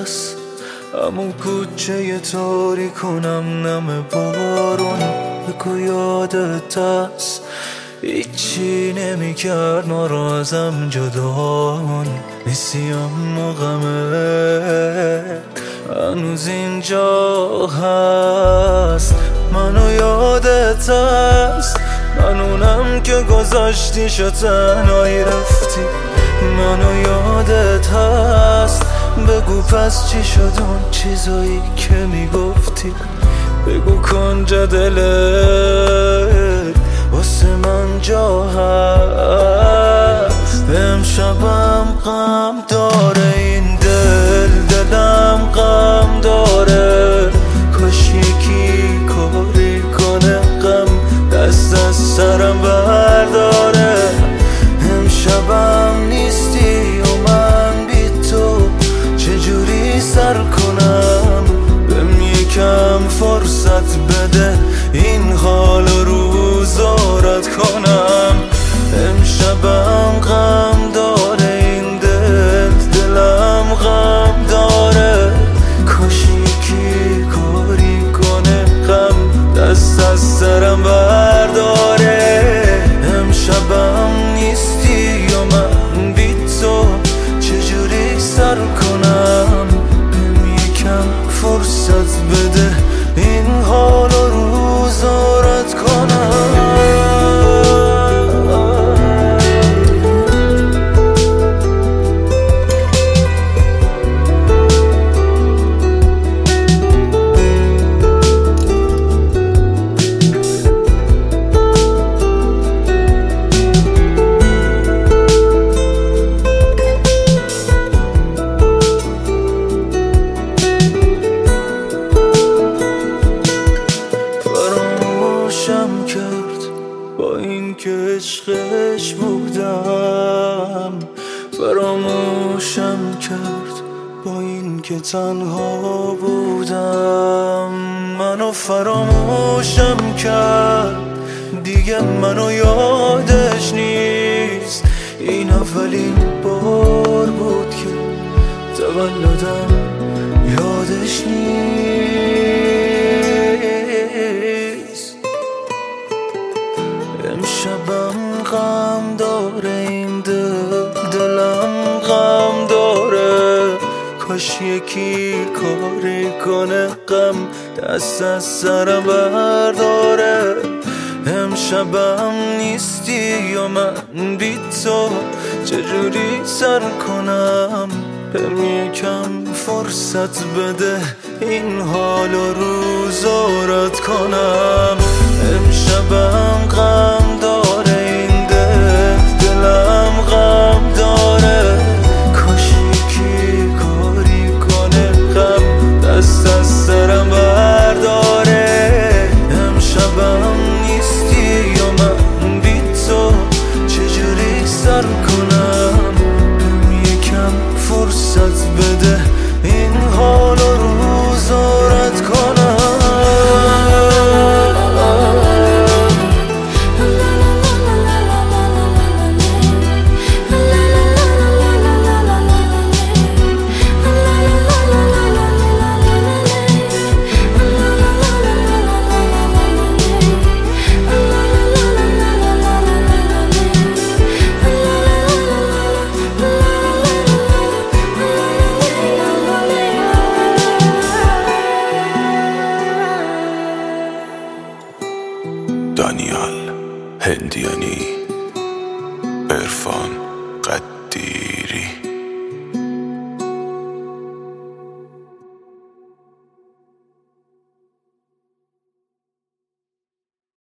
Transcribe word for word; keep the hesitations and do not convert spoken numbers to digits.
هست، همون کوچه تاریک کنم نم بارون. بگو یادت هست هیچی نمی کرد ما را ازم جدامون. نسیم و غمه هنوز اینجا هست، منو یادت هست، من اونم که گذاشتی شو تنهایی رفتی. منو یادت هست، بگو پس چی شد اون چیزایی که میگفتی. بگو کنجا دلت واسه من جا هست. امشبم غم داره این دل، دلم غم داره. کاش یکی کاری کنه غم دست از سرم برداره. امشبم نیستی و من بی تو چجوری سر کنم؟ بهم یکم فرصت بده این حال رو زارت کنم. امشبم غم داره این دل، دلم غم داره. کاش یکی کاری کنه غم دست از سرم برداره. امشبم نیستی و من بی تو چجوری سر کنم؟ بهم یکم فرصت بده این حال رو زارت کنم. با این که عشقش بودم، فراموشم کرد با این که تنها بودم. منو فراموشم کرد دیگه منو یادش نیست. این اولین بار بود که تولدم یادش نیست. امشبم غم داره این دل، دلم غم داره. کاش یکی کاری کنه غم دست از سرم برداره. امشبم نیستی و من بی تو چجوری سر کنم؟ بهم یکم فرصت بده این حال رو زارت کنم. امشبم غم داره این دل، دلم غم داره. کاش یکی کاری کنه غم دست از سرم برداره. امشبم نیستی و من بی تو چجوری سر کنم؟ بهم یکم فرصت بده این حال رو زارت کنم. دانیال هندیانی، عرفان قدیری.